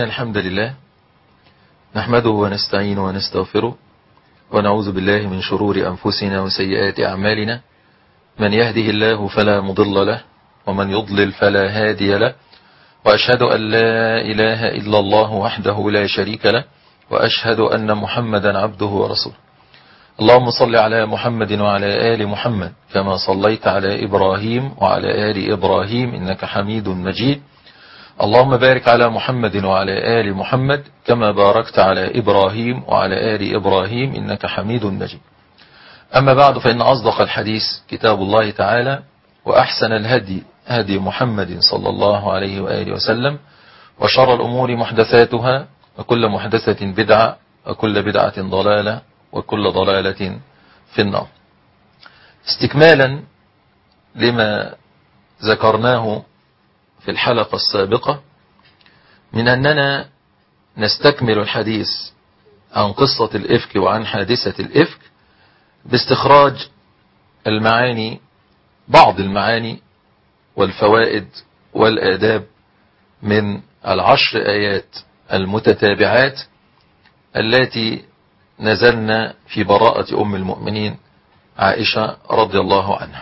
الحمد لله نحمده ونستعينه ونستغفره ونعوذ بالله من شرور أنفسنا وسيئات أعمالنا. من يهده الله فلا مضل له ومن يضلل فلا هادي له، وأشهد أن لا إله إلا الله وحده لا شريك له، وأشهد أن محمدا عبده ورسوله. اللهم صل على محمد وعلى آل محمد كما صليت على إبراهيم وعلى آل إبراهيم إنك حميد مجيد. اللهم بارك على محمد وعلى آل محمد كما باركت على إبراهيم وعلى آل إبراهيم إنك حميد مجيد. أما بعد، فإن أصدق الحديث كتاب الله تعالى، وأحسن الهدي هدي محمد صلى الله عليه وآله وسلم، وشر الأمور محدثاتها، وكل محدثة بدعة، وكل بدعة ضلالة، وكل ضلالة في النار. استكمالا لما ذكرناه في الحلقة السابقة من أننا نستكمل الحديث عن قصة الإفك وعن حادثة الإفك باستخراج المعاني، بعض المعاني والفوائد والآداب من 10 آيات المتتابعات التي نزلنا في براءة أم المؤمنين عائشة رضي الله عنها.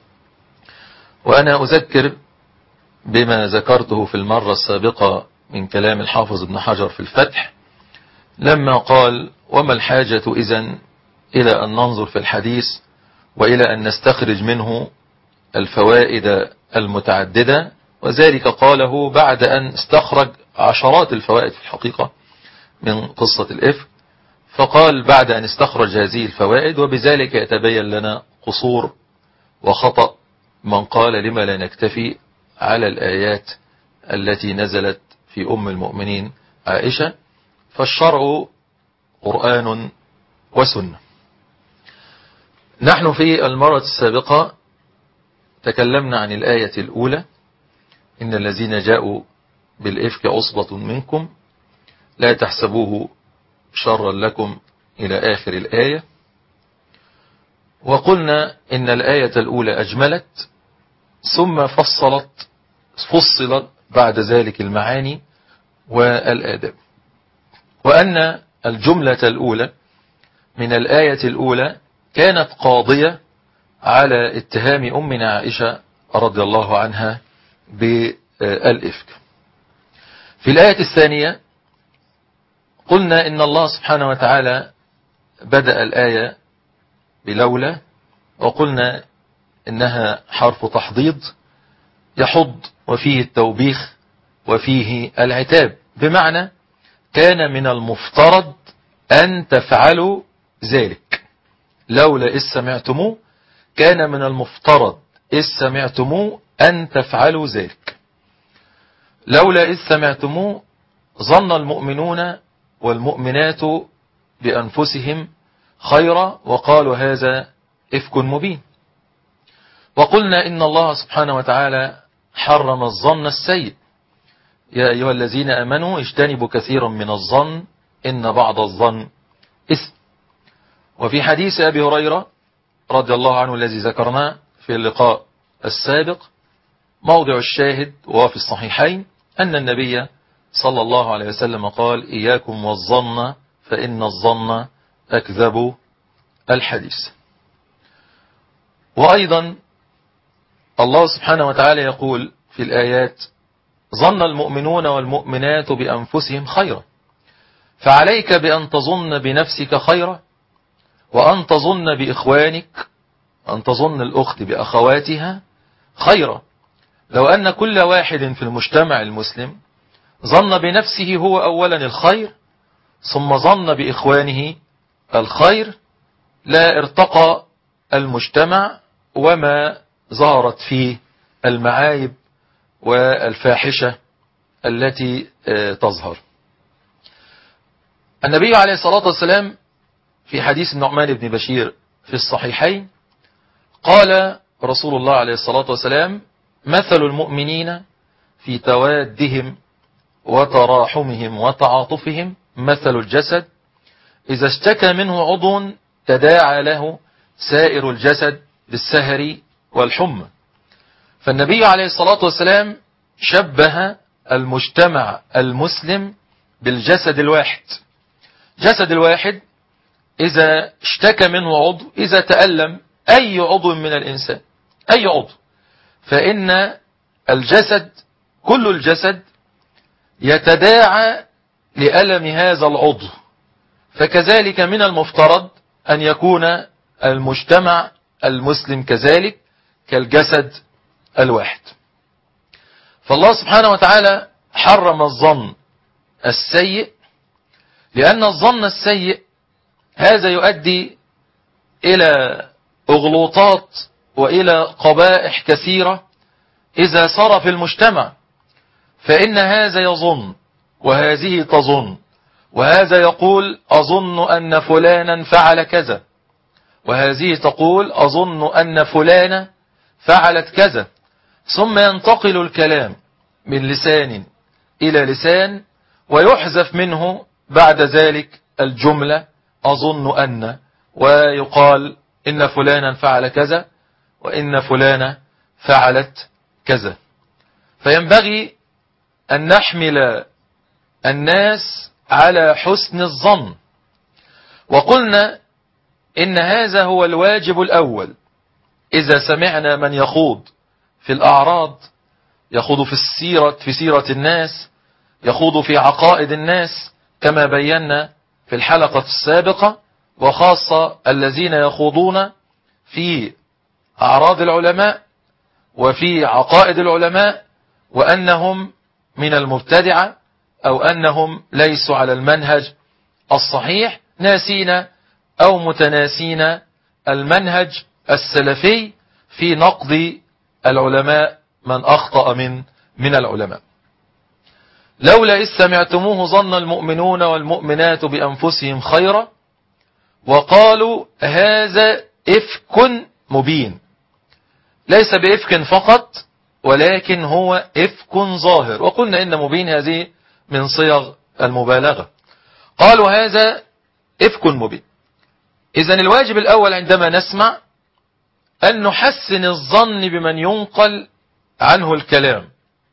وأنا أذكر بما ذكرته في المرة السابقة من كلام الحافظ ابن حجر في الفتح لما قال: وما الحاجة إذن إلى أن ننظر في الحديث وإلى أن نستخرج منه الفوائد المتعددة، وذلك قاله بعد أن استخرج عشرات الفوائد في الحقيقة من قصة الإفك. فقال بعد أن استخرج هذه الفوائد: وبذلك يتبين لنا قصور وخطأ من قال لما لا نكتفي على الآيات التي نزلت في أم المؤمنين عائشة، فالشرع قرآن وسنة. نحن في المرة السابقة تكلمنا عن الآية الأولى: إن الذين جاءوا بالإفك عصبة منكم لا تحسبوه شرا لكم إلى آخر الآية. وقلنا إن الآية الأولى أجملت ثم فصلت بعد ذلك المعاني والآداب، وأن الجملة الأولى من الآية الأولى كانت قاضية على اتهام أمنا عائشة رضي الله عنها بالإفك. في الآية الثانية قلنا إن الله سبحانه وتعالى بدأ الآية بلولا، وقلنا إنها حرف تحضيض يحض وفيه التوبيخ وفيه العتاب، بمعنى كان من المفترض أن تفعلوا ذلك. لولا إذ سمعتموه، كان من المفترض إذ سمعتموه أن تفعلوا ذلك. لولا إذ سمعتموه ظن المؤمنون والمؤمنات بأنفسهم خيرا وقالوا هذا إفك مبين. وقلنا إن الله سبحانه وتعالى حرم الظن السيء: يا أيها الذين آمنوا اجتنبوا كثيرا من الظن إن بعض الظن إثم. وفي حديث أبي هريرة رضي الله عنه الذي ذكرناه في اللقاء السابق موضع الشاهد وهو في الصحيحين أن النبي صلى الله عليه وسلم قال: إياكم والظن فإن الظن أكذب الحديث. وأيضا الله سبحانه وتعالى يقول في الآيات: ظن المؤمنون والمؤمنات بأنفسهم خيرا، فعليك بأن تظن بنفسك خيرا، وأن تظن بإخوانك، أن تظن الأخت بأخواتها خيرا. لو أن كل واحد في المجتمع المسلم ظن بنفسه هو أولا الخير ثم ظن بإخوانه الخير، لا ارتقى المجتمع وما ظهرت فيه المعايب والفاحشة التي تظهر. النبي عليه الصلاة والسلام في حديث النعمان بن بشير في الصحيحين قال رسول الله عليه الصلاة والسلام: مثل المؤمنين في توادهم وتراحمهم وتعاطفهم مثل الجسد إذا اشتكى منه عضو تداعى له سائر الجسد بالسهر والحمى. فالنبي عليه الصلاة والسلام شبه المجتمع المسلم بالجسد الواحد. جسد الواحد إذا اشتكى منه عضو، إذا تألم أي عضو من الإنسان، أي عضو، فإن الجسد كل الجسد يتداعى لألم هذا العضو. فكذلك من المفترض أن يكون المجتمع المسلم كذلك كالجسد الواحد. فالله سبحانه وتعالى حرم الظن السيء، لأن الظن السيء هذا يؤدي إلى أغلوطات وإلى قبائح كثيرة إذا صار في المجتمع. فإن هذا يظن وهذه تظن، وهذا يقول أظن أن فلانا فعل كذا، وهذه تقول أظن أن فلانة فعلت كذا، ثم ينتقل الكلام من لسان إلى لسان، ويحذف منه بعد ذلك الجملة أظن أن، ويقال إن فلانا فعل كذا وإن فلانة فعلت كذا. فينبغي أن نحمل الناس على حسن الظن. وقلنا إن هذا هو الواجب الأول. إذا سمعنا من يخوض في الأعراض، يخوض في سيرة الناس، يخوض في عقائد الناس كما بينا في الحلقة السابقة، وخاصة الذين يخوضون في أعراض العلماء وفي عقائد العلماء، وأنهم من المبتدعة أو أنهم ليسوا على المنهج الصحيح، ناسين أو متناسين المنهج السلفي في نقد العلماء من أخطأ من العلماء. لولا إذ سمعتموه ظن المؤمنون والمؤمنات بأنفسهم خيرا وقالوا هذا إفك مبين. ليس بإفك فقط، ولكن هو إفك ظاهر. وقلنا إن مبين هذه من صيغ المبالغة. قالوا هذا إفك مبين. إذن الواجب الأول عندما نسمع أن نحسن الظن بمن ينقل عنه الكلام.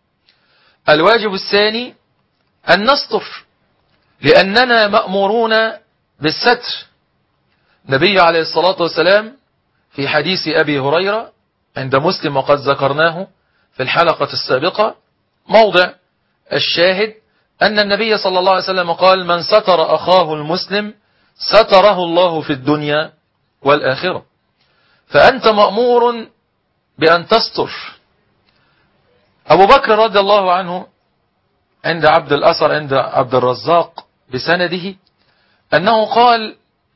الواجب الثاني أن نستر، لأننا مأمورون بالستر. النبي عليه الصلاة والسلام في حديث أبي هريرة عند مسلم وقد ذكرناه في الحلقة السابقة، موضع الشاهد أن النبي صلى الله عليه وسلم قال من ستر أخاه المسلم ستره الله في الدنيا والآخرة. فأنت مأمور بأن تستر. أبو بكر رضي الله عنه عند عبد الأثر عند عبد الرزاق بسنده أنه قال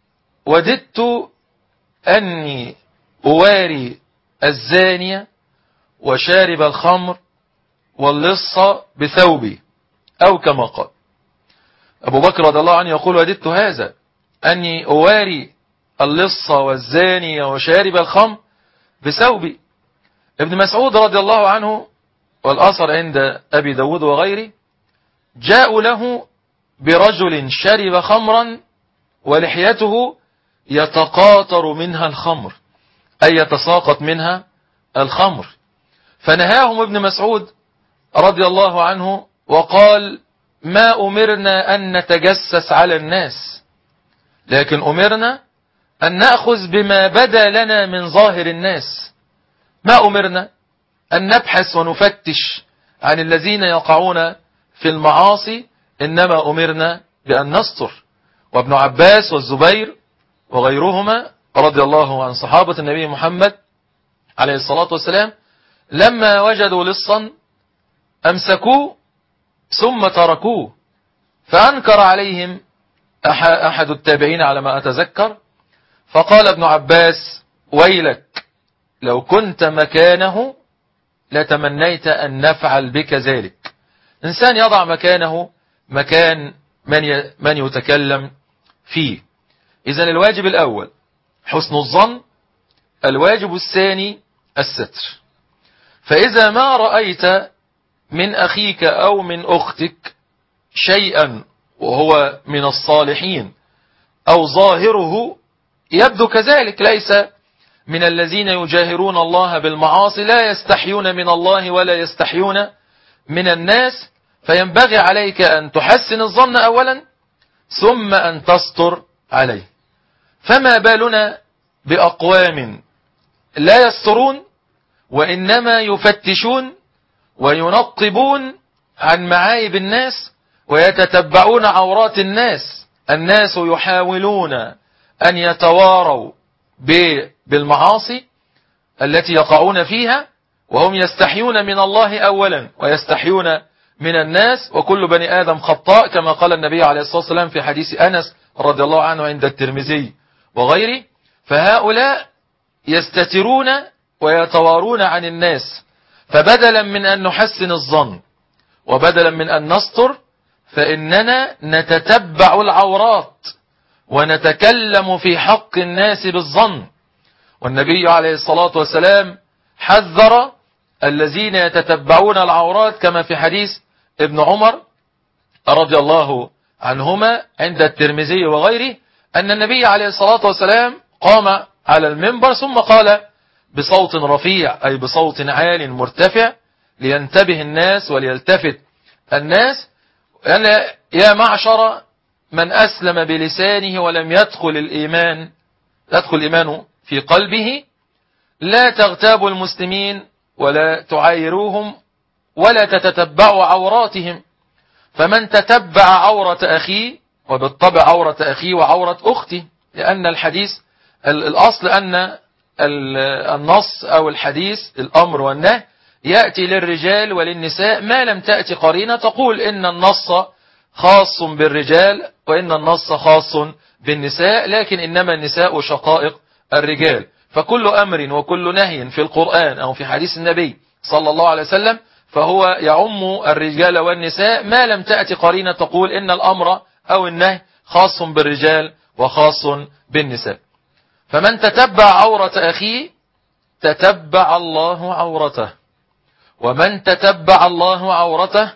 وددت أني أواري الزانية وشارب الخمر واللص بثوبي، أو كما قال. أبو بكر رضي الله عنه يقول وددت هذا أني أواري اللص والزانية وشارب الخمر بثوبي. ابن مسعود رضي الله عنه والأثر عند أبي داود وغيره جاءوا له برجل شرب خمرا ولحيته يتقاطر منها الخمر، أي يتساقط منها الخمر، فنهاهم ابن مسعود رضي الله عنه وقال ما أمرنا أن نتجسس على الناس، لكن أمرنا أن نأخذ بما بدا لنا من ظاهر الناس. ما أمرنا أن نبحث ونفتش عن الذين يقعون في المعاصي، إنما أمرنا بأن نستر. وابن عباس والزبير وغيرهما رضي الله عن صحابة النبي محمد عليه الصلاة والسلام لما وجدوا لصا أمسكوه ثم تركوه، فأنكر عليهم أحد التابعين على ما أتذكر، فقال ابن عباس ويلك لو كنت مكانه لتمنيت أن نفعل بك ذلك. إنسان يضع مكانه مكان من يتكلم فيه. إذن الواجب الأول حسن الظن، الواجب الثاني الستر. فإذا ما رأيت من أخيك أو من أختك شيئا وهو من الصالحين أو ظاهره يبدو كذلك، ليس من الذين يجاهرون الله بالمعاصي، لا يستحيون من الله ولا يستحيون من الناس، فينبغي عليك أن تحسن الظن أولا ثم أن تستر عليه. فما بالنا بأقوام لا يسترون وإنما يفتشون وينقبون عن معايب الناس ويتتبعون عورات الناس. الناس يحاولون أن يتواروا بالمعاصي التي يقعون فيها وهم يستحيون من الله أولا ويستحيون من الناس، وكل بني آدم خطاء كما قال النبي عليه الصلاة والسلام في حديث أنس رضي الله عنه عند الترمذي وغيره. فهؤلاء يستترون ويتوارون عن الناس، فبدلا من أن نحسن الظن وبدلا من أن نستر فإننا نتتبع العورات ونتكلم في حق الناس بالظن. والنبي عليه الصلاة والسلام حذر الذين يتتبعون العورات كما في حديث ابن عمر رضي الله عنهما عند الترمذي وغيره، أن النبي عليه الصلاة والسلام قام على المنبر ثم قال بصوت رفيع أي بصوت عال مرتفع لينتبه الناس وليلتفت الناس: يا معشر من أسلم بلسانه ولم يدخل الإيمان في قلبه، لا تغتابوا المسلمين ولا تعايروهم ولا تتتبعوا عوراتهم، فمن تتبع عورة أخيه وبالطبع عورة أخيه وعورة أختي، لأن الحديث الأصل أن النص أو الحديث الأمر والنهي يأتي للرجال وللنساء ما لم تأتي قرينة تقول إن النص خاص بالرجال وإن النص خاص بالنساء، لكن إنما النساء شقائق الرجال. فكل أمر وكل نهي في القرآن أو في حديث النبي صلى الله عليه وسلم فهو يعم الرجال والنساء ما لم تأتي قرينة تقول إن الأمر أو النهي خاص بالرجال وخاص بالنساء. فمن تتبع عورة أخيه تتبع الله عورته، ومن تتبع الله عورته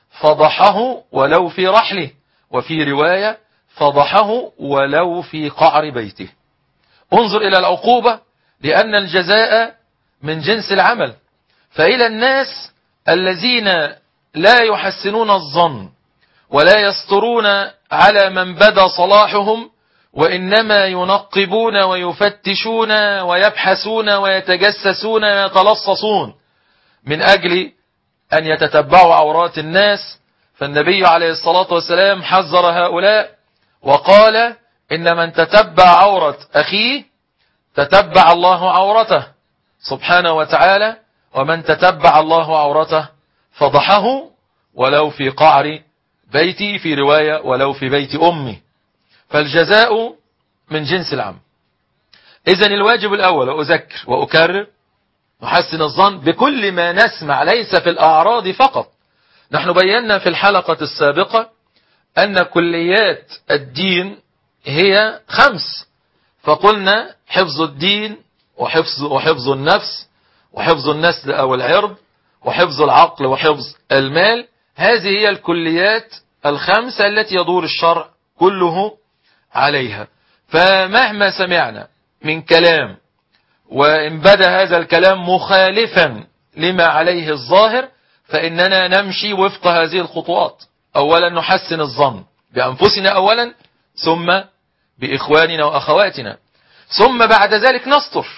فضحه ولو في رحله، وفي رواية فضحه ولو في قعر بيته. انظر إلى العقوبة، لأن الجزاء من جنس العمل. فإلى الناس الذين لا يحسنون الظن ولا يسترون على من بدا صلاحهم وإنما ينقبون ويفتشون ويبحثون ويتجسسون ويتلصصون من أجل أن يتتبعوا عورات الناس، فالنبي عليه الصلاة والسلام حذر هؤلاء وقال إن من تتبع عورة أخيه تتبع الله عورته سبحانه وتعالى، ومن تتبع الله عورته فضحه ولو في قعر بيتي، في رواية ولو في بيت أمي. فالجزاء من جنس العمل. إذن الواجب الأول وأذكر وأكرر نحسن الظن بكل ما نسمع، ليس في الأعراض فقط. نحن بينا في الحلقة السابقة أن كليات الدين هي 5، فقلنا حفظ الدين وحفظ النفس وحفظ النسل أو العرض وحفظ العقل وحفظ المال. هذه هي الكليات 5 التي يدور الشرع كله عليها. فمهما سمعنا من كلام وإن بدا هذا الكلام مخالفا لما عليه الظاهر فإننا نمشي وفق هذه الخطوات. أولا نحسن الظن بأنفسنا أولا، ثم بإخواننا وأخواتنا، ثم بعد ذلك نستر.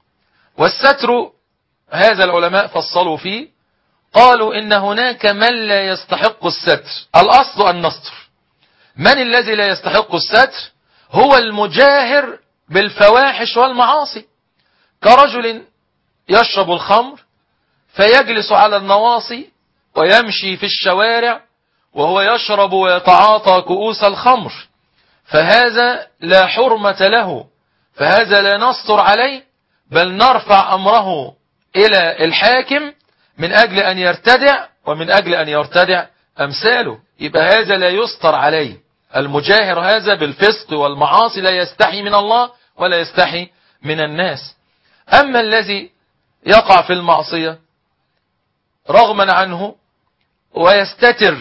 والستر هذا العلماء فصلوا فيه، قالوا إن هناك من لا يستحق الستر. الأصل أن نستر. من الذي لا يستحق الستر؟ هو المجاهر بالفواحش والمعاصي، كرجل يشرب الخمر فيجلس على النواصي ويمشي في الشوارع وهو يشرب ويتعاطى كؤوس الخمر، فهذا لا حرمة له، فهذا لا نستر عليه، بل نرفع أمره إلى الحاكم من أجل أن يرتدع ومن أجل أن يرتدع أمثاله. يبقى هذا لا يستر عليه. المجاهر هذا بالفسق والمعاصي لا يستحي من الله ولا يستحي من الناس. أما الذي يقع في المعصية رغما عنه ويستتر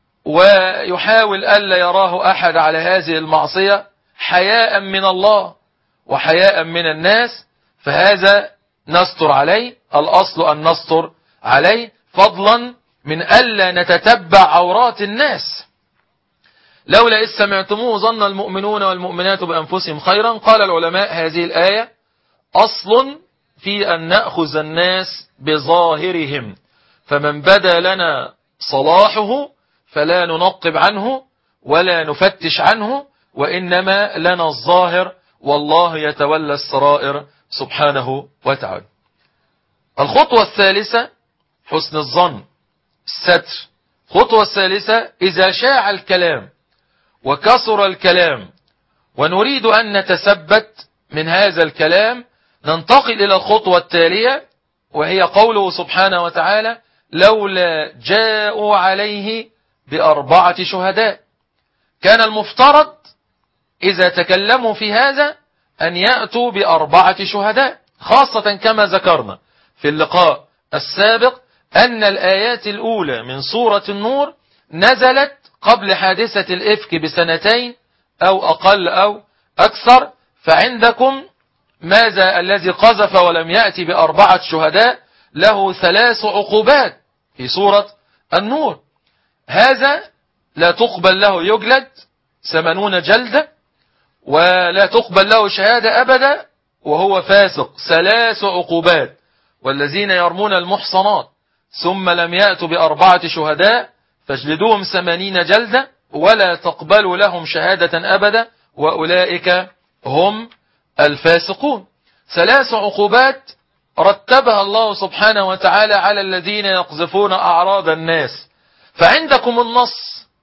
ويحاول ألا يراه أحد على هذه المعصية حياء من الله وحياء من الناس، فهذا نستر عليه. الأصل أن نستر عليه، فضلا من ألا نتتبع عورات الناس. لولا إذ سمعتموه ظن المؤمنون والمؤمنات بأنفسهم خيرا. قال العلماء هذه الآية أصل في أن نأخذ الناس بظاهرهم، فمن بدا لنا صلاحه فلا ننقب عنه ولا نفتش عنه، وإنما لنا الظاهر، والله يتولى السرائر سبحانه وتعالى. الخطوة الثالثة حسن الظن، الستر. الخطوة الثالثة إذا شاع الكلام وكثر الكلام ونريد أن نتثبت من هذا الكلام، ننتقل إلى الخطوة التالية، وهي قوله سبحانه وتعالى لولا جاءوا عليه ب4 شهداء. كان المفترض إذا تكلموا في هذا أن يأتوا ب4 شهداء، خاصة كما ذكرنا في اللقاء السابق أن الآيات الأولى من سورة النور نزلت قبل حادثة الإفك ب2 أو أقل أو أكثر. فعندكم ماذا الذي قذف ولم يأتي ب4 شهداء؟ له 3 عقوبات في سورة النور. هذا لا تقبل له يجلد 80 جلدة، ولا تقبل له شهادة أبدا وهو فاسق 3 عقوبات. والذين يرمون المحصنات ثم لم يأتوا ب4 شهداء فاجلدوهم 80 جلدة ولا تقبلوا لهم شهادة أبدا وأولئك هم الفاسقون. 3 عقوبات رتبها الله سبحانه وتعالى على الذين يقذفون أعراض الناس. فعندكم النص،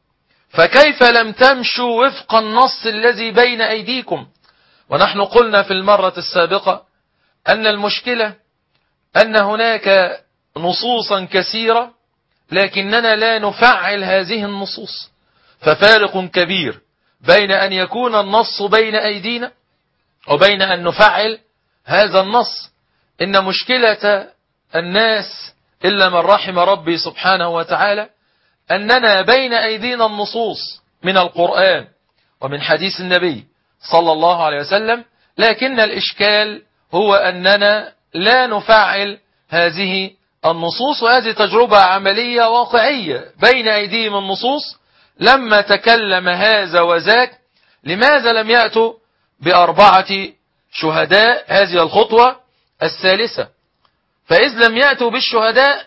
فكيف لم تمشوا وفق النص الذي بين أيديكم؟ ونحن قلنا في المرة السابقة أن المشكلة أن هناك نصوصا كثيرة لكننا لا نفعل هذه النصوص. ففارق كبير بين أن يكون النص بين أيدينا وبين أن نفعل هذا النص. إن مشكلة الناس إلا من رحم ربي سبحانه وتعالى أننا بين أيدينا النصوص من القرآن ومن حديث النبي صلى الله عليه وسلم، لكن الإشكال هو أننا لا نفعل هذه النصوص. وهذه تجربة عملية واقعية بين أيديهم النصوص. لما تكلم هذا وذاك لماذا لم يأتوا ب4 شهداء؟ هذه الخطوة الثالثة. فإذ لم يأتوا بالشهداء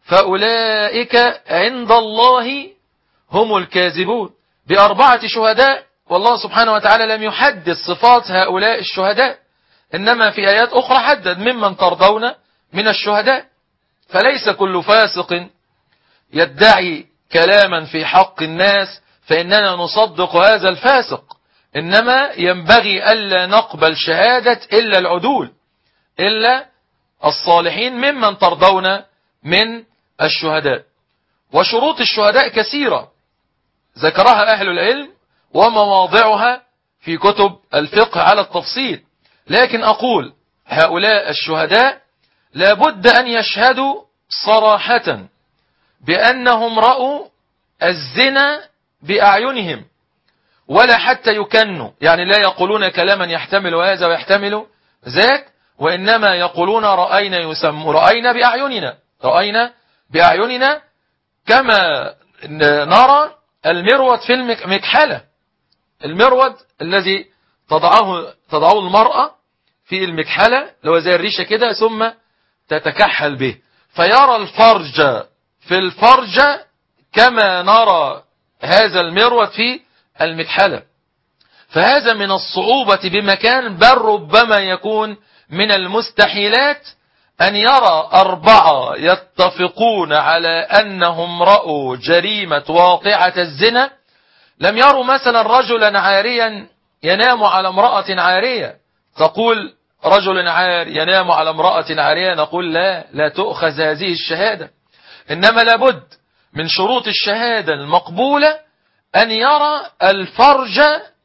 فأولئك عند الله هم الكاذبون. ب4 شهداء، والله سبحانه وتعالى لم يحدد صفات هؤلاء الشهداء، إنما في آيات أخرى حدد ممن ترضون من الشهداء. فليس كل فاسق يدعي كلاما في حق الناس فإننا نصدق هذا الفاسق، إنما ينبغي ألا نقبل شهادة إلا العدول، إلا الصالحين ممن ترضون من الشهداء. وشروط الشهداء كثيرة ذكرها أهل العلم ومواضعها في كتب الفقه على التفصيل، لكن أقول هؤلاء الشهداء لابد أن يشهدوا صراحة بأنهم رأوا الزنا بأعينهم، ولا حتى يكنوا، يعني لا يقولون كلاما يحتمل هذا ويحتمل ذاك، وإنما يقولون رأينا بأعيننا، رأينا بأعيننا، كما نرى المرود في المكحلة، المرود الذي تضعه المرأة في المكحلة اللي هو زي الريشة كده ثم تتكحل به، فيرى الفرج في الفرج كما نرى هذا المرود في المكحلة. فهذا من الصعوبة بمكان، بل ربما يكون من المستحيلات أن يرى 4 يتفقون على أنهم رأوا جريمة واقعة الزنا، لم يروا مثلا رجلا عاريا ينام على امرأة عارية، تقول رجل عار ينام على امرأة عارية، نقول لا تؤخذ هذه الشهادة. إنما لابد من شروط الشهادة المقبولة أن يرى الفرج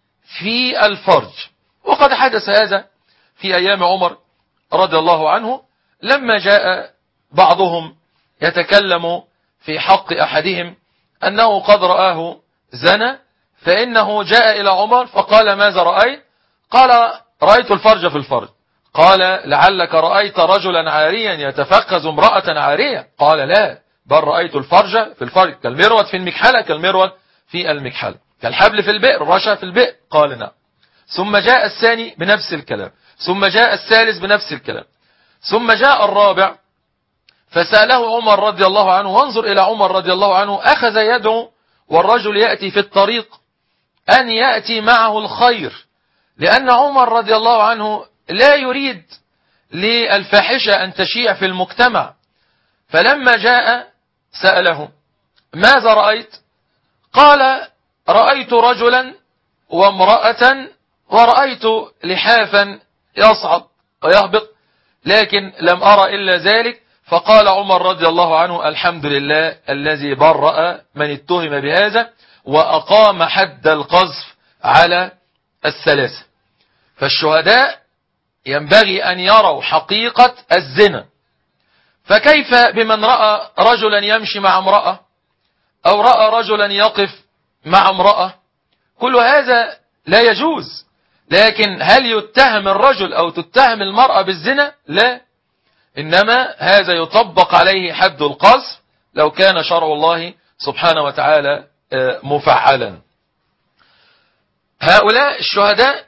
في الفرج. وقد حدث هذا في أيام عمر رضي الله عنه، لما جاء بعضهم يتكلم في حق أحدهم أنه قد رآه زنا، فإنه جاء إلى عمر فقال ماذا رأيت؟ قال رأيت الفرج في الفرج. قال لعلك رأيت رجلا عاريا يتفخذ امرأة عارية. قال لا، بل رأيت الفرج في الفرج كالمرود في المكحلة كالمرود في المكحلة كالحبل في البئر رشا في البئر قال نعم. ثم جاء الثاني بنفس الكلام، ثم جاء الثالث بنفس الكلام، ثم جاء الرابع فسأله عمر رضي الله عنه، وانظر إلى عمر رضي الله عنه أخذ يدعو والرجل يأتي في الطريق أن يأتي معه الخير، لأن عمر رضي الله عنه لا يريد للفاحشة أن تشيع في المجتمع. فلما جاء سأله ماذا رأيت؟ قال رأيت رجلا وامرأة ورأيت لحافا يصعد ويهبط لكن لم أرى إلا ذلك. فقال عمر رضي الله عنه الحمد لله الذي برأ من اتهم بهذا وأقام حد القذف على الثلاثة. فالشهداء ينبغي أن يروا حقيقة الزنا، فكيف بمن رأى رجلا يمشي مع امرأة أو رأى رجلا يقف مع امرأة؟ كل هذا لا يجوز. لكن هل يتهم الرجل أو تتهم المرأة بالزنا؟ لا، إنما هذا يطبق عليه حد القذف لو كان شرع الله سبحانه وتعالى مفعلا. هؤلاء الشهداء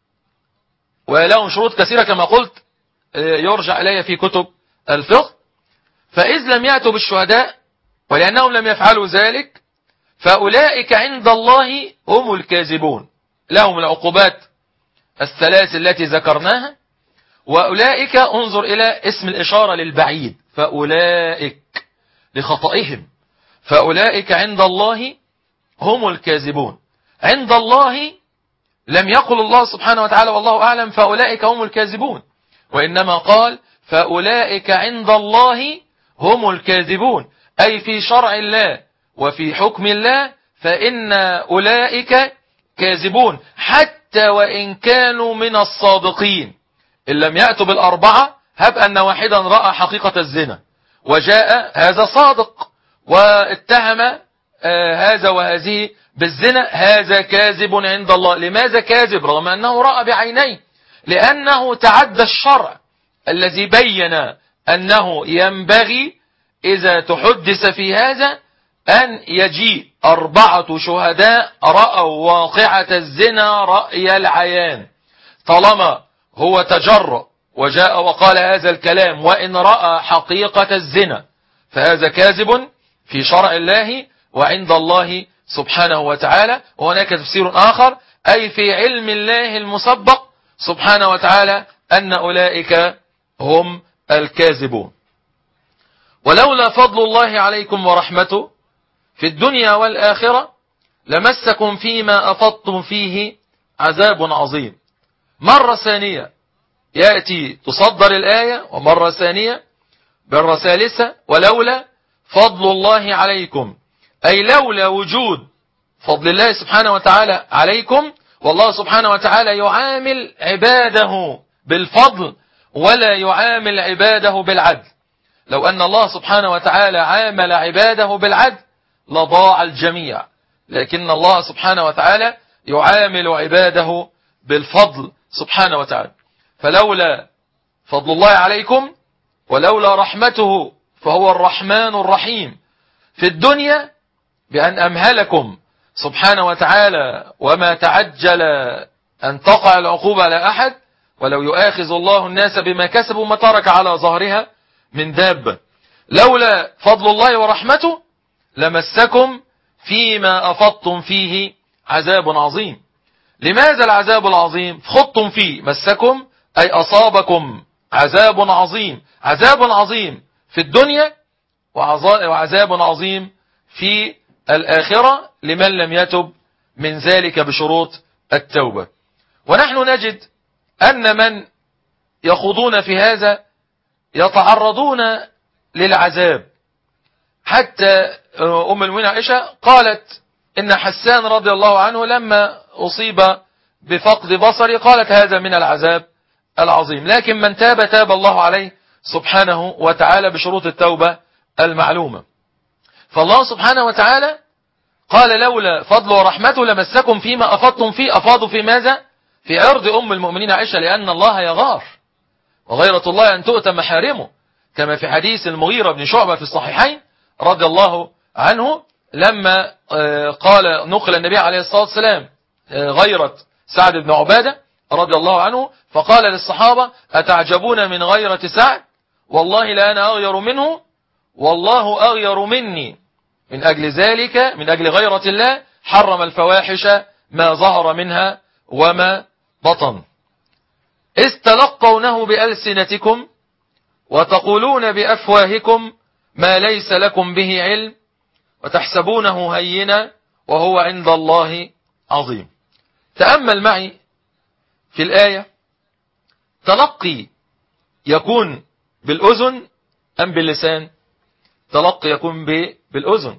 ولهم شروط كثيرة كما قلت يرجع إليها في كتب الفقه. فإذ لم يأتوا بالشهداء ولأنهم لم يفعلوا ذلك فأولئك عند الله هم الكاذبون، لهم العقوبات الثلاث التي ذكرناها. وأولئك انظر إلى اسم الإشارة للبعيد، فأولئك لخطئهم، فأولئك عند الله هم الكاذبون. عند الله لم يقل الله سبحانه وتعالى والله أعلم فأولئك هم الكاذبون، وإنما قال فأولئك عند الله هم الكاذبون، أي في شرع الله وفي حكم الله فإن أولئك كاذبون حتى وإن كانوا من الصادقين. إن لم يأتوا بالأربعة هب أن واحدا رأى حقيقة الزنا وجاء هذا صادق واتهم هذا وهذه بالزنا، هذا كاذب عند الله. لماذا كاذب رغم أنه رأى بعينيه؟ لأنه تعدى الشرع الذي بين أنه ينبغي إذا تحدث في هذا أن يجيء 4 شهداء رأوا واقعة الزنا رأي العيان. طالما هو تجرأ وجاء وقال هذا الكلام وإن رأى حقيقة الزنا فهذا كاذب في شرع الله وعند الله سبحانه وتعالى. وهناك تفسير آخر أي في علم الله المسبق سبحانه وتعالى أن أولئك هم الكاذبون. ولولا فضل الله عليكم ورحمته في الدنيا والآخرة لمسكم فيما أفضتم فيه عذاب عظيم. مرة ثانية يأتي تصدر الآية، ومرة ثانية مرة ثالثة ولولا فضل الله عليكم، أي لولا وجود فضل الله سبحانه وتعالى عليكم. والله سبحانه وتعالى يعامل عباده بالفضل ولا يعامل عباده بالعدل. لو أن الله سبحانه وتعالى عامل عباده بالعدل لضاع الجميع، لكن الله سبحانه وتعالى يعامل عباده بالفضل سبحانه وتعالى. فلولا فضل الله عليكم ولولا رحمته فهو الرحمن الرحيم في الدنيا بأن أمهلكم سبحانه وتعالى وما تعجل أن تقع العقوبة على أحد، ولو يؤاخذ الله الناس بما كسبوا ما ترك على ظهرها من دابة. لولا فضل الله ورحمته لمسكم فيما أفضتم فيه عذاب عظيم. لماذا العذاب العظيم؟ خضتم فيه، مسكم أي أصابكم عذاب عظيم، عذاب عظيم في الدنيا وعذاب عظيم في الآخرة لمن لم يتب من ذلك بشروط التوبة. ونحن نجد أن من يخوضون في هذا يتعرضون للعذاب. حتى أم المؤمنين عائشة قالت إن حسان رضي الله عنه لما أصيب بفقد بصري قالت هذا من العذاب العظيم، لكن من تاب تاب الله عليه سبحانه وتعالى بشروط التوبة المعلومة. فالله سبحانه وتعالى قال لولا فضل ورحمته لمسكم فيما أفضتم فيه. أفاضوا في ماذا؟ في عرض أم المؤمنين عائشة، لأن الله يغار وغيرة الله أن تؤتى محارمه، كما في حديث المغيرة بن شعبة في الصحيحين رضي الله عنه لما قال نقل النبي عليه الصلاة والسلام غيرة سعد بن عبادة رضي الله عنه، فقال للصحابة: أتعجبون من غيرة سعد؟ والله لا أنا أغير منه والله أغير مني. من أجل ذلك، من أجل غيرة الله، حرم الفواحش ما ظهر منها وما بطن. إذ تلقونه بألسنتكم وتقولون بأفواهكم ما ليس لكم به علم وتحسبونه هينا وهو عند الله عظيم. تأمل معي في الآية، تلقي يكون بالأذن أم باللسان؟ تلقي يكون بالأذن.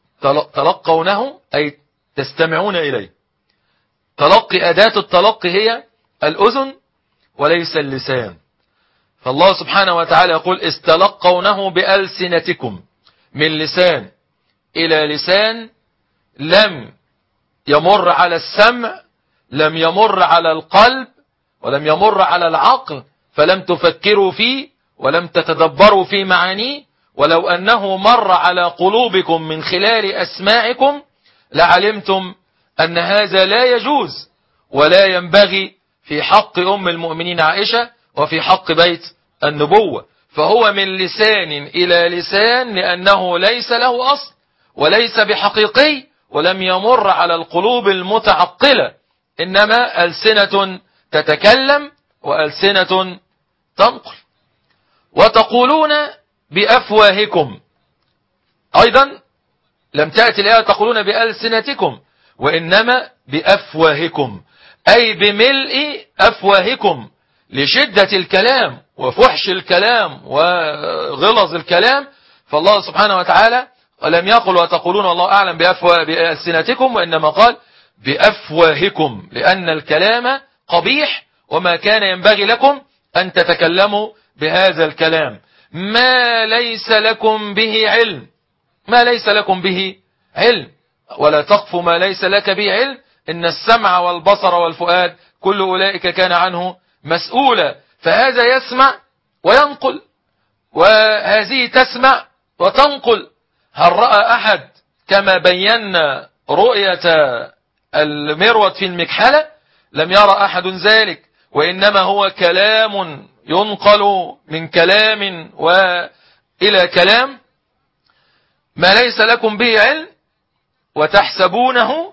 تلقونه أي تستمعون إليه. تلقي، أداة التلقي هي الأذن وليس اللسان. فالله سبحانه وتعالى يقول: استلقونه بألسنتكم، من لسان إلى لسان، لم يمر على السمع، لم يمر على القلب، ولم يمر على العقل، فلم تفكروا فيه ولم تتدبروا في معانيه. ولو أنه مر على قلوبكم من خلال أسماعكم لعلمتم أن هذا لا يجوز ولا ينبغي في حق أم المؤمنين عائشة وفي حق بيت النبوة. فهو من لسان إلى لسان، لأنه ليس له أصل وليس بحقيقي ولم يمر على القلوب المتعقلة، إنما ألسنة تتكلم وألسنة تنقل. وتقولون بأفواهكم، أيضا لم تأتي الآية تقولون بألسنتكم، وإنما بأفواهكم، أي بملء أفواهكم، لشدة الكلام وفحش الكلام وغلظ الكلام. فالله سبحانه وتعالى لم يقل وتقولون والله أعلم بألسنتكم، وإنما قال بأفواهكم، لأن الكلام قبيح وما كان ينبغي لكم أن تتكلموا بهذا الكلام. ما ليس لكم به علم، ما ليس لكم به علم، ولا تقف ما ليس لك به علم، إن السمع والبصر والفؤاد كل أولئك كان عنه مسؤولا. فهذا يسمع وينقل، وهذه تسمع وتنقل. هل رأى أحد كما بينا رؤية المروة في المكحلة؟ لم يرى أحد ذلك، وإنما هو كلام ينقل من كلام وإلى كلام. ما ليس لكم به علم وتحسبونه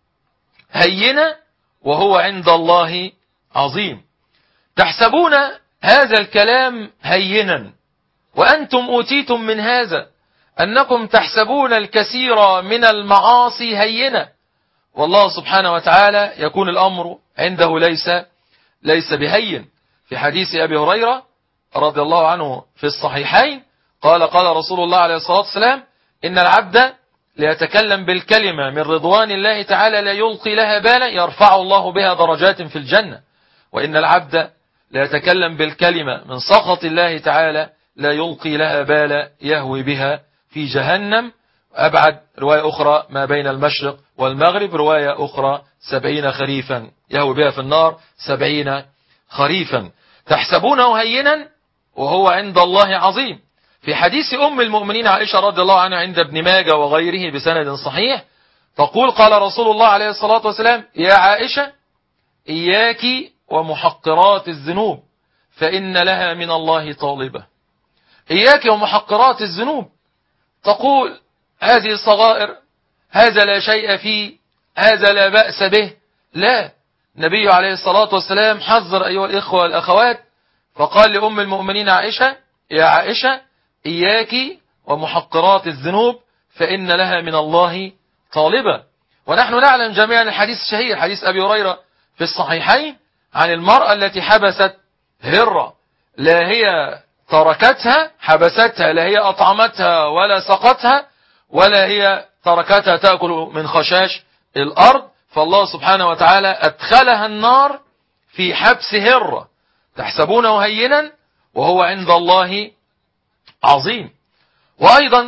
هينا وهو عند الله عظيم. تحسبون هذا الكلام هينا وأنتم أوتيتم من هذا أنكم تحسبون الكثير من المعاصي هينة، والله سبحانه وتعالى يكون الأمر عنده ليس بهين. في حديث أبي هريرة رضي الله عنه في الصحيحين قال رسول الله عليه الصلاة والسلام: إن العبد ليتكلم بالكلمة من رضوان الله تعالى لا يلقي لها بالا يرفع الله بها درجات في الجنة، وإن العبد ليتكلم بالكلمة من سخط الله تعالى لا يلقي لها بالا يهوي بها في جهنم. أبعد رواية أخرى ما بين المشرق والمغرب، رواية أخرى 70 خريفا يهوي بها في النار 70 خريفا. تحسبونه هينا وهو عند الله عظيم. في حديث أم المؤمنين عائشة رضي الله عنها عند ابن ماجه وغيره بسند صحيح تقول: قال رسول الله عليه الصلاة والسلام: يا عائشة إياك ومحقرات الذنوب فإن لها من الله طالبة. إياك ومحقرات الذنوب، تقول هذه صغائر، هذا لا شيء فيه، هذا لا بأس به. لا، النبي عليه الصلاة والسلام حذر أيها الإخوة والأخوات، فقال لأم المؤمنين عائشة: يا عائشة إياك ومحقرات الذنوب فإن لها من الله طالبة. ونحن نعلم جميعا الحديث الشهير حديث أبي هريرة في الصحيحين عن المرأة التي حبست هرة، لا هي تركتها حبستها، لا هي أطعمتها ولا سقتها ولا هي تركتها تأكل من خشاش الأرض، فالله سبحانه وتعالى أدخلها النار في حبس هرة. تحسبونه هينا وهو عند الله عظيم. وأيضا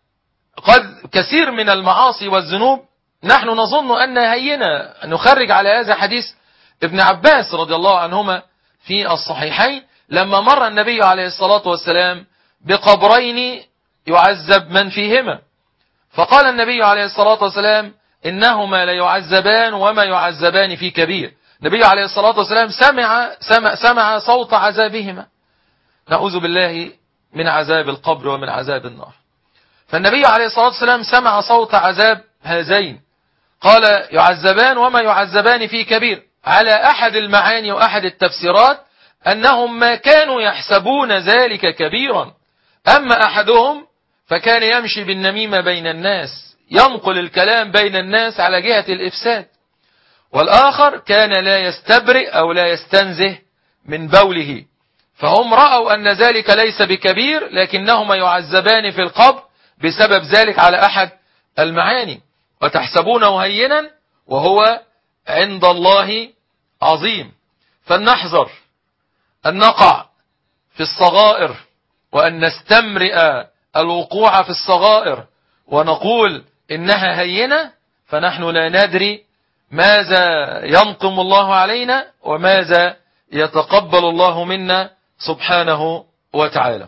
قد كثير من المعاصي والذنوب نحن نظن أنها هينة. نخرج على هذا حديث ابن عباس رضي الله عنهما في الصحيحين لما مر النبي عليه الصلاة والسلام بقبرين يعذب من فيهما. فقال النبي عليه الصلاة والسلام إنهما لا يعذبان وما يعذبان في كبير. النبي عليه الصلاة والسلام سمع صوت عذابهما، نعوذ بالله من عذاب القبر ومن عذاب النار. فالنبي عليه الصلاة والسلام سمع صوت عذاب هذين، قال يعذبان وما يعذبان في كبير، على أحد المعاني وأحد التفسيرات أنهم ما كانوا يحسبون ذلك كبيرا. أما أحدهم فكان يمشي بالنميمة بين الناس، ينقل الكلام بين الناس على جهة الإفساد، والآخر كان لا يستبرئ أو لا يستنزه من بوله. فهم رأوا أن ذلك ليس بكبير، لكنهما يعذبان في القبر بسبب ذلك على أحد المعاني. وتحسبونه هينا وهو عند الله عظيم. فلنحذر أن نقع في الصغائر، وأن نستمرئ الوقوع في الصغائر ونقول إنها هينة، فنحن لا ندري ماذا ينقم الله علينا وماذا يتقبل الله منا سبحانه وتعالى.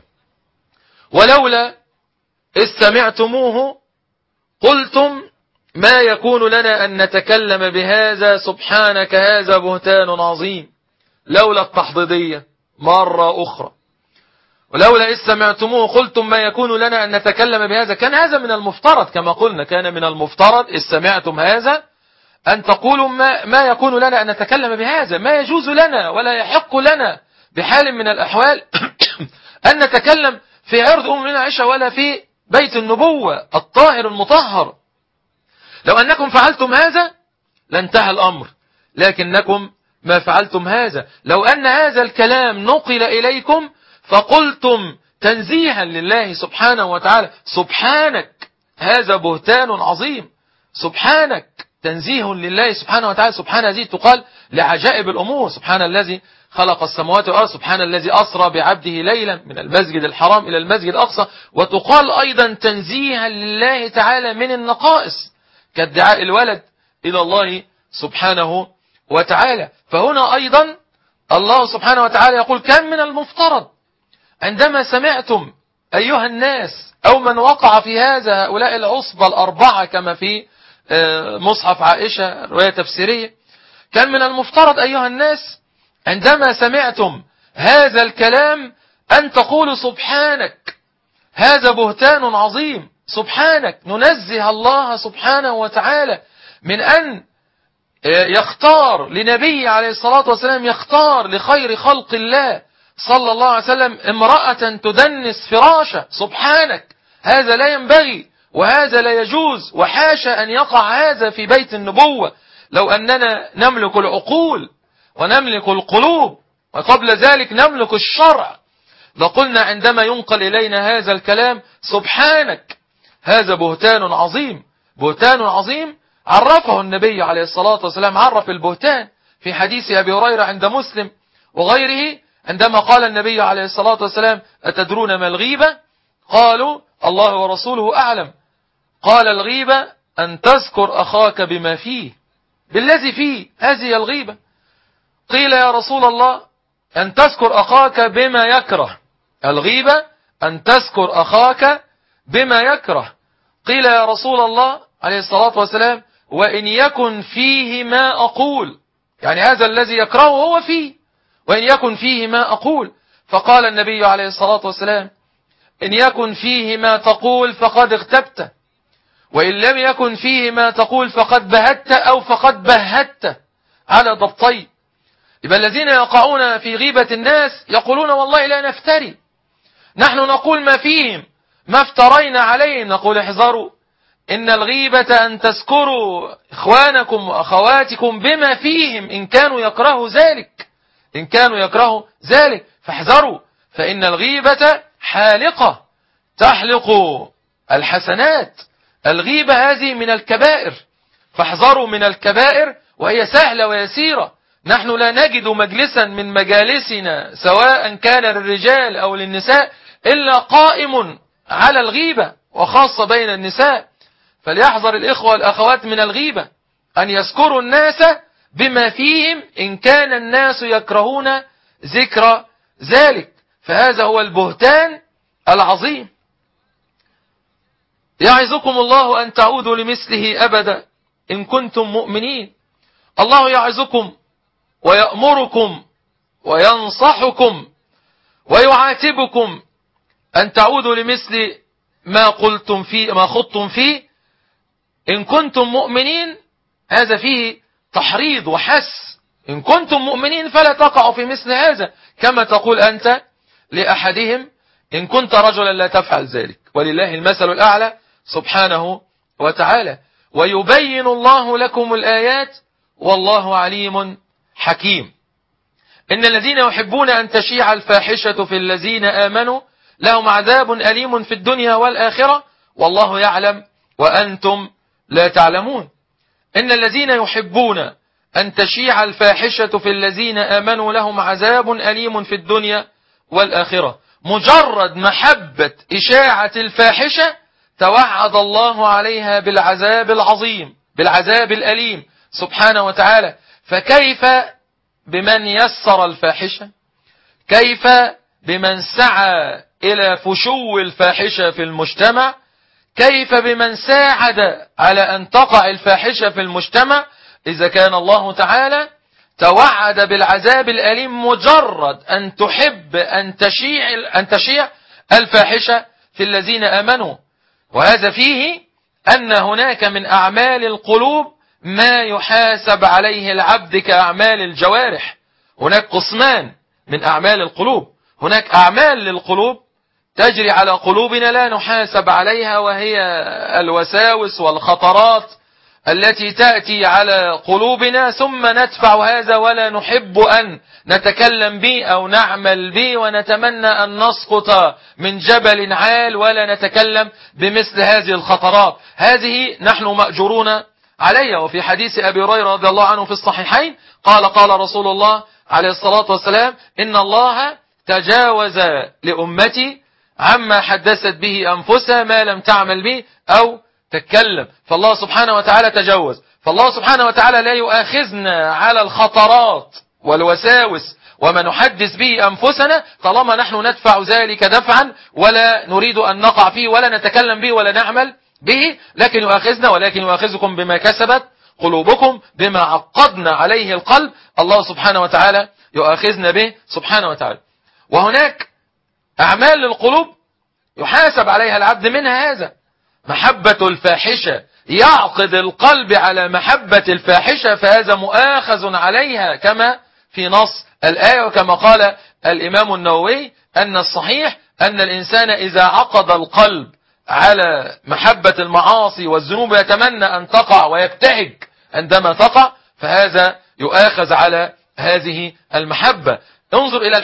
ولولا إذ سمعتموه قلتم ما يكون لنا أن نتكلم بهذا سبحانك هذا بهتان عظيم. لولا التحضيضية مرة أخرى، ولولا إذ سمعتموه قلتم ما يكون لنا أن نتكلم بهذا. كان هذا من المفترض، كما قلنا كان من المفترض إذ سمعتم هذا أن تقولوا ما يكون لنا أن نتكلم بهذا، ما يجوز لنا ولا يحق لنا بحال من الأحوال أن نتكلم في عرض أمنا عائشة ولا في بيت النبوة الطاهر المطهر. لو أنكم فعلتم هذا لانتهى الأمر، لكنكم ما فعلتم هذا. لو أن هذا الكلام نقل إليكم فقلتم تنزيها لله سبحانه وتعالى سبحانك هذا بهتان عظيم، سبحانك تنزيه لله سبحانه وتعالى. سبحان هذه تقال لعجائب الأمور، سبحان الذي خلق السماوات والأرض، سبحان الذي أسرى بعبده ليلا من المسجد الحرام إلى المسجد الأقصى. وتقال أيضا تنزيها لله تعالى من النقائص كادعاء الولد إلى الله سبحانه وتعالى. فهنا أيضا الله سبحانه وتعالى يقول كان من المفترض عندما سمعتم أيها الناس أو من وقع في هؤلاء العصبة الأربعة كما في مصحف عائشة رواية تفسيرية، كان من المفترض أيها الناس عندما سمعتم هذا الكلام أن تقولوا سبحانك هذا بهتان عظيم، سبحانك ننزه الله سبحانه وتعالى من أن يختار لنبي عليه الصلاة والسلام، يختار لخير خلق الله صلى الله عليه وسلم امرأة تدنس فراشه. سبحانك هذا لا ينبغي وهذا لا يجوز، وحاشا أن يقع هذا في بيت النبوة. لو أننا نملك العقول ونملك القلوب وقبل ذلك نملك الشرع لقلنا عندما ينقل إلينا هذا الكلام سبحانك هذا بهتان عظيم. بهتان عظيم عرفه النبي عليه الصلاة والسلام، عرف البهتان في حديث أبي هريرة عند مسلم وغيره، عندما قال النبي عليه الصلاة والسلام أتدرون ما الغيبة؟ قالوا الله ورسوله أعلم. قال الغيبة أن تذكر أخاك بما فيه، بالذي فيه، هذه الغيبة. قيل يا رسول الله أن تذكر أخاك بما يكره. الغيبة أن تذكر أخاك بما يكره. قيل يا رسول الله عليه الصلاة والسلام وإن يكن فيه ما أقول، يعني هذا الذي يكرهه هو فيه، وإن يكن فيه ما أقول. فقال النبي عليه الصلاة والسلام إن يكن فيه ما تقول فقد اغتبت، وإن لم يكن فيه ما تقول فقد بهت أو فقد بهت على ضبطي. يبقى الذين يقعون في غيبة الناس يقولون والله لا نفتري، نحن نقول ما فيهم، ما افترينا عليهم. نقول احذروا، إن الغيبة أن تذكروا إخوانكم وأخواتكم بما فيهم إن كانوا يكرهوا ذلك، إن كانوا يكرهوا ذلك فاحذروا، فإن الغيبة حالقة تحلق الحسنات. الغيبة هذه من الكبائر، فاحذروا من الكبائر، وهي سهلة ويسيرة. نحن لا نجد مجلسا من مجالسنا سواء كان للرجال أو للنساء إلا قائم على الغيبة، وخاصة بين النساء. فليحذر الإخوة والأخوات من الغيبة، أن يذكروا الناس بما فيهم إن كان الناس يكرهون ذكر ذلك، فهذا هو البهتان العظيم. يعظكم الله أن تعودوا لمثله أبدا إن كنتم مؤمنين. الله يعظكم ويأمركم وينصحكم ويعاتبكم أن تعودوا لمثل ما قلتم فيه ما خضتم فيه إن كنتم مؤمنين. هذا فيه تحريض وحث. إن كنتم مؤمنين فلا تقعوا في مثل هذا، كما تقول أنت لأحدهم إن كنت رجلا لا تفعل ذلك، ولله المثل الأعلى سبحانه وتعالى. ويبين الله لكم الآيات والله عليم حكيم. إن الذين يحبون أن تشيع الفاحشة في الذين آمنوا لهم عذاب أليم في الدنيا والآخرة والله يعلم وأنتم لا تعلمون. إن الذين يحبون أن تشيع الفاحشة في الذين آمنوا لهم عذاب أليم في الدنيا والآخرة. مجرد محبة إشاعة الفاحشة توعد الله عليها بالعذاب العظيم، بالعذاب الأليم سبحانه وتعالى. فكيف بمن يسر الفاحشة؟ كيف بمن سعى إلى فشو الفاحشة في المجتمع؟ كيف بمن ساعد على أن تقع الفاحشة في المجتمع؟ إذا كان الله تعالى توعد بالعذاب الأليم مجرد أن تحب أن تشيع الفاحشة في الذين آمنوا. وهذا فيه أن هناك من أعمال القلوب ما يحاسب عليه العبد كأعمال الجوارح. هناك قسمان من أعمال القلوب. هناك أعمال للقلوب تجري على قلوبنا لا نحاسب عليها، وهي الوساوس والخطرات التي تأتي على قلوبنا ثم ندفع هذا ولا نحب أن نتكلم به أو نعمل به، ونتمنى أن نسقط من جبل عال ولا نتكلم بمثل هذه الخطرات. هذه نحن مأجورون عليها. وفي حديث أبي هريرة رضي الله عنه في الصحيحين قال رسول الله عليه الصلاة والسلام إن الله تجاوز لأمتي عما حدثت به أنفسها ما لم تعمل به أو تتكلم. فالله سبحانه وتعالى تجاوز. فالله سبحانه وتعالى لا يؤاخذنا على الخطرات والوساوس وما نحدث به أنفسنا طالما نحن ندفع ذلك دفعا ولا نريد أن نقع فيه ولا نتكلم به ولا نعمل به، لكن يؤاخذنا ولكن يؤاخذكم بما كسبت قلوبكم، بما عقدنا عليه القلب الله سبحانه وتعالى يؤاخذنا به سبحانه وتعالى. وهناك أعمال للقلوب يحاسب عليها العبد، منها هذا محبة الفاحشة. يعقد القلب على محبة الفاحشة فهذا مؤاخذ عليها كما في نص الآية، وكما قال الإمام النووي أن الصحيح أن الإنسان إذا عقد القلب على محبة المعاصي والذنوب يتمنى أن تقع ويبتهج عندما تقع فهذا يؤاخذ على هذه المحبة. انظر إلى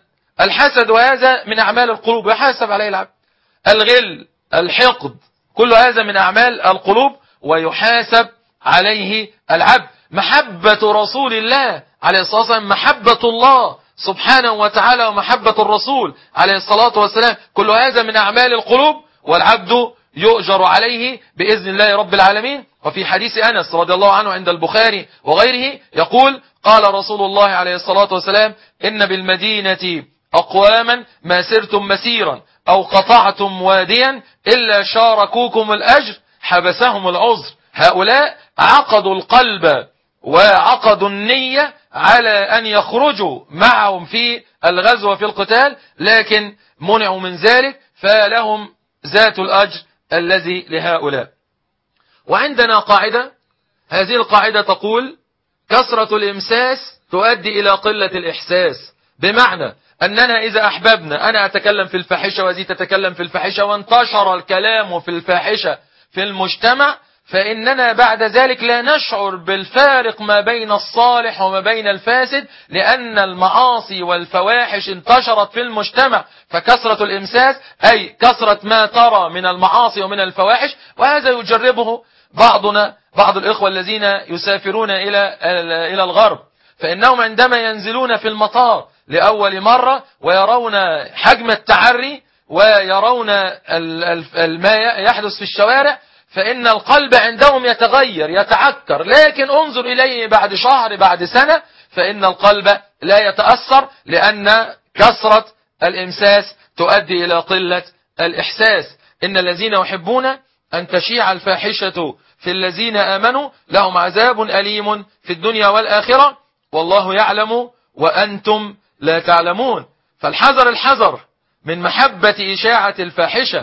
الحسد وهذا من أعمال القلوب يحاسب عليه العبد. الغل، الحقد، كل هذا من أعمال القلوب ويحاسب عليه العبد. محبة رسول الله عليه الصلاة والسلام، محبة الله سبحانه وتعالى ومحبة الرسول عليه الصلاة والسلام، كل هذا من أعمال القلوب والعبد يؤجر عليه بإذن الله رب العالمين. وفي حديث أنس رضي الله عنه عند البخاري وغيره يقول قال رسول الله عليه الصلاة والسلام إن بالمدينة أقواما ما سرتم مسيرا أو قطعتم واديا إلا شاركوكم الأجر حبسهم العذر. هؤلاء عقدوا القلب وعقدوا النية على أن يخرجوا معهم في الغزو وفي القتال، لكن منعوا من ذلك فلهم ذات الأجر الذي لهؤلاء. وعندنا قاعدة، هذه القاعدة تقول كثرة الإمساس تؤدي إلى قلة الإحساس، بمعنى أننا إذا أحببنا أنا أتكلم في الفاحشة وذي تتكلم في الفاحشة وانتشر الكلام في الفاحشة في المجتمع، فإننا بعد ذلك لا نشعر بالفارق ما بين الصالح وما بين الفاسد، لأن المعاصي والفواحش انتشرت في المجتمع. فكثرة الإمساس أي كثرة ما ترى من المعاصي ومن الفواحش، وهذا يجربه بعض الإخوة الذين يسافرون إلى الغرب، فإنهم عندما ينزلون في المطار لأول مرة ويرون حجم التعري ويرون ما يحدث في الشوارع فإن القلب عندهم يتغير يتعكر، لكن انظر إليه بعد شهر بعد سنة فإن القلب لا يتأثر، لأن كثرة الإمساس تؤدي إلى قلة الإحساس. إن الذين يحبون أن تشيع الفاحشة في الذين آمنوا لهم عذاب أليم في الدنيا والآخرة والله يعلم وأنتم لا تعلمون. فالحذر من محبة إشاعة الفاحشة،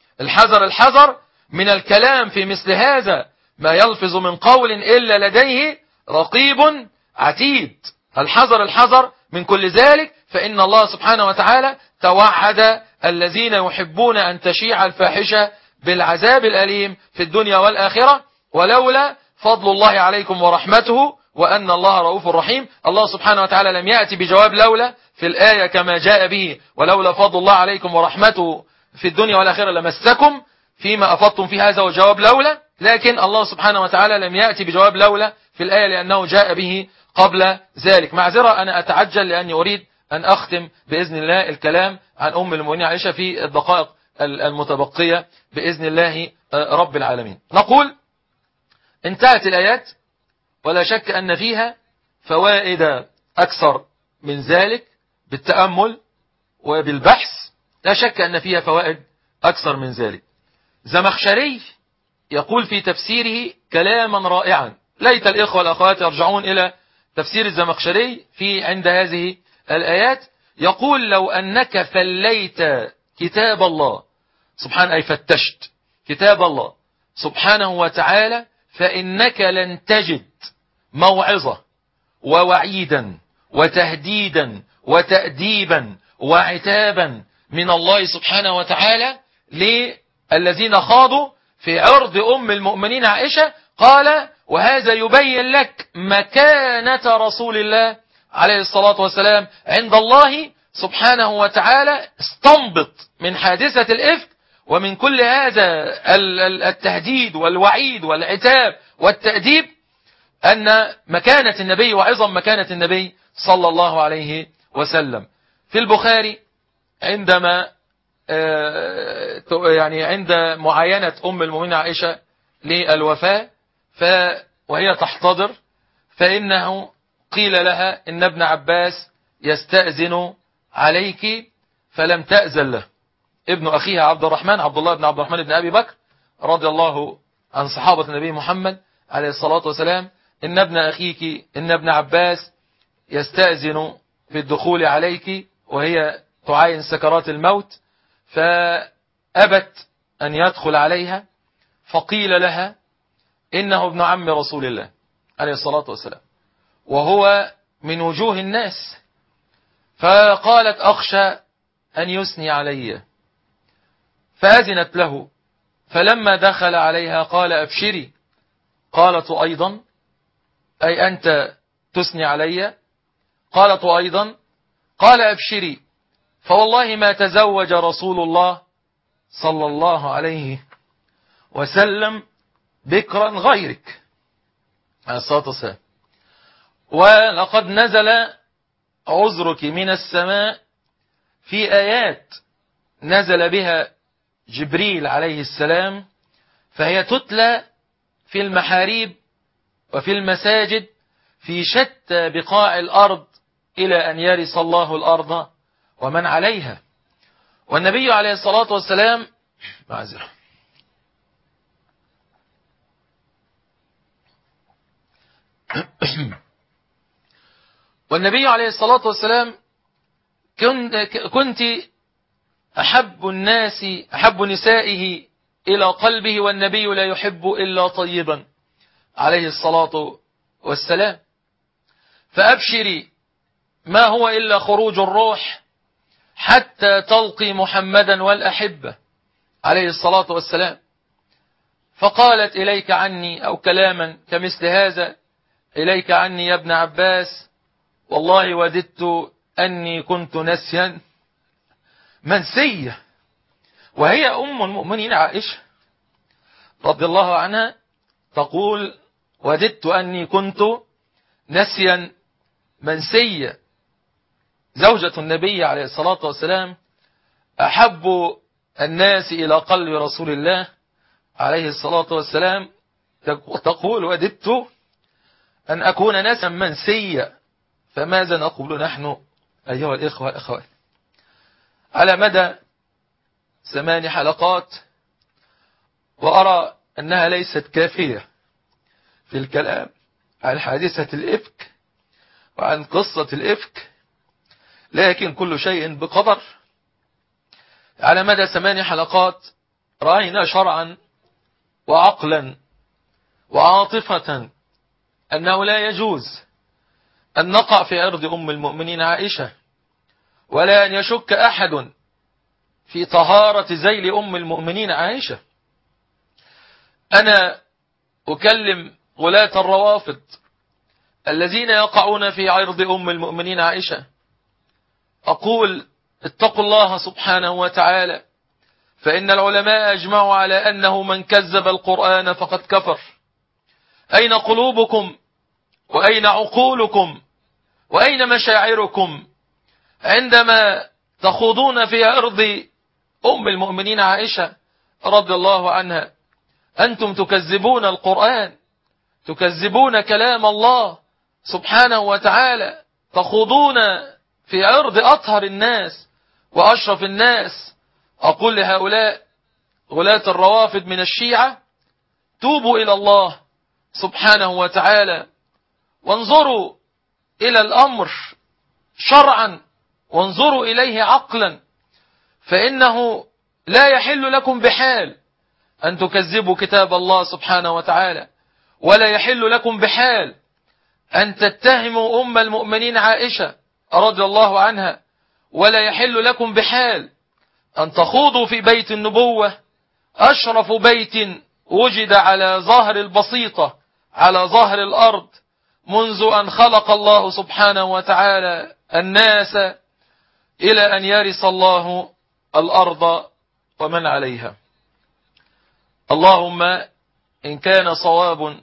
الحذر من الكلام في مثل هذا، ما يلفظ من قول إلا لديه رقيب عتيد. الحذر من كل ذلك، فإن الله سبحانه وتعالى توعد الذين يحبون أن تشيع الفاحشة بالعذاب الأليم في الدنيا والآخرة ولولا فضل الله عليكم ورحمته وأن الله رؤوف رحيم. الله سبحانه وتعالى لم يأتي بجواب لولا في الآية كما جاء به ولولا فضل الله عليكم ورحمته في الدنيا والآخرة لمسكم فيما أفضتم في هذا وجواب لولا، لكن الله سبحانه وتعالى لم يأتي بجواب لولا في الآية لأنه جاء به قبل ذلك. معذرة أنا أتعجل لأني أريد أن أختم بإذن الله الكلام عن أم المؤمنين عائشة في الدقائق المتبقية بإذن الله رب العالمين. نقول انتهت الآيات ولا شك أن فيها فوائد أكثر من ذلك بالتأمل وبالبحث، لا شك أن فيها فوائد أكثر من ذلك. زمخشري يقول في تفسيره كلاما رائعا، ليت الإخوة والأخوات يرجعون إلى تفسير الزمخشري في عند هذه الآيات. يقول لو أنك فليت كتاب الله سبحانه أي فتشت كتاب الله سبحانه وتعالى فإنك لن تجد موعظة ووعيدا وتهديدا وتأديبا وعتابا من الله سبحانه وتعالى للذين خاضوا في عرض أم المؤمنين عائشة. قال وهذا يبين لك مكانة رسول الله عليه الصلاة والسلام عند الله سبحانه وتعالى. استنبط من حادثة الإفك ومن كل هذا التهديد والوعيد والعتاب والتأديب أن مكانة النبي وعظم مكانة النبي صلى الله عليه وسلم. في البخاري عندما يعني عند معاينة أم المؤمنين عائشة للوفاة وهي تحتضر، فإنه قيل لها إن ابن عباس يستأذن عليك فلم تأذن له. ابن أخيها عبد الله بن عبد الرحمن بن أبي بكر رضي الله عن صحابة النبي محمد عليه الصلاة والسلام إن ابن عباس يستأذن في الدخول عليك وهي تعاين سكرات الموت، فأبت أن يدخل عليها، فقيل لها إنه ابن عم رسول الله عليه الصلاة والسلام وهو من وجوه الناس، فقالت أخشى أن يثني علي، فأذنت له. فلما دخل عليها قال أبشري، قالت أيضا أي أنت تثني علي؟ قالت أيضا قال أبشري، فوالله ما تزوج رسول الله صلى الله عليه وسلم بكرا غيرك عليه الصلاة والسلام، ولقد نزل عذرك من السماء في آيات نزل بها جبريل عليه السلام، فهي تتلى في المحاريب وفي المساجد في شتى بقاع الأرض إلى أن يرث الله الأرض ومن عليها. والنبي عليه الصلاة والسلام معذرة والنبي عليه الصلاة والسلام كنت أحب نسائه إلى قلبه والنبي لا يحب إلا طيبا عليه الصلاة والسلام، فأبشري ما هو إلا خروج الروح حتى تلقي محمدا والأحبة عليه الصلاة والسلام. فقالت إليك عني أو كلاما كمثل هذا إليك عني يا ابن عباس والله وددت أني كنت نسيا منسية. وهي أم المؤمنين عائشة رضي الله عنها تقول وددت أني كنت نسيا منسية. زوجة النبي عليه الصلاة والسلام أحب الناس إلى قلب رسول الله عليه الصلاة والسلام تقول وددت أن أكون نسيا منسيا. فماذا نقول نحن أيها الإخوة والأخوات؟ على مدى 8 حلقات وأرى أنها ليست كافية في الكلام عن حادثة الإفك وعن قصة الإفك، لكن كل شيء بقدر. على مدى 8 حلقات رأينا شرعا وعقلا وعاطفة أنه لا يجوز أن نقع في عرض أم المؤمنين عائشة، ولا أن يشك أحد في طهارة ذيل أم المؤمنين عائشة. أنا أكلم غلاة الروافض الذين يقعون في عرض أم المؤمنين عائشة، أقول اتقوا الله سبحانه وتعالى، فإن العلماء أجمعوا على أنه من كذب القرآن فقد كفر. أين قلوبكم وأين عقولكم وأين مشاعركم عندما تخوضون في عرض أم المؤمنين عائشة رضي الله عنها؟ أنتم تكذبون القرآن، تكذبون كلام الله سبحانه وتعالى، تخوضون في عرض أطهر الناس وأشرف الناس. أقول لهؤلاء غلاة الروافض من الشيعة: توبوا إلى الله سبحانه وتعالى، وانظروا إلى الأمر شرعا، وانظروا إليه عقلا، فإنه لا يحل لكم بحال أن تكذبوا كتاب الله سبحانه وتعالى، ولا يحل لكم بحال أن تتهموا أم المؤمنين عائشة رضي الله عنها، ولا يحل لكم بحال أن تخوضوا في بيت النبوة، أشرف بيت وجد على ظهر البسيطة على ظهر الأرض منذ أن خلق الله سبحانه وتعالى الناس إلى أن يرث الله الأرض ومن عليها. اللهم إن كان صوابا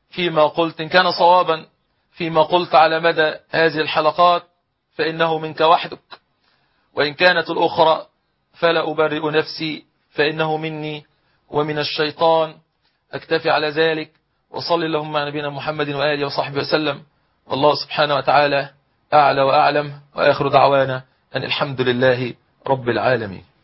فيما قلت على مدى هذه الحلقات فإنه منك وحدك، وإن كانت الأخرى فلا أبرئ نفسي فإنه مني ومن الشيطان. أكتفي على ذلك، وصل اللهم على نبينا محمد وآله وصحبه وسلم، والله سبحانه وتعالى أعلى وأعلم، وآخر دعوانا أن الحمد لله رب العالمين.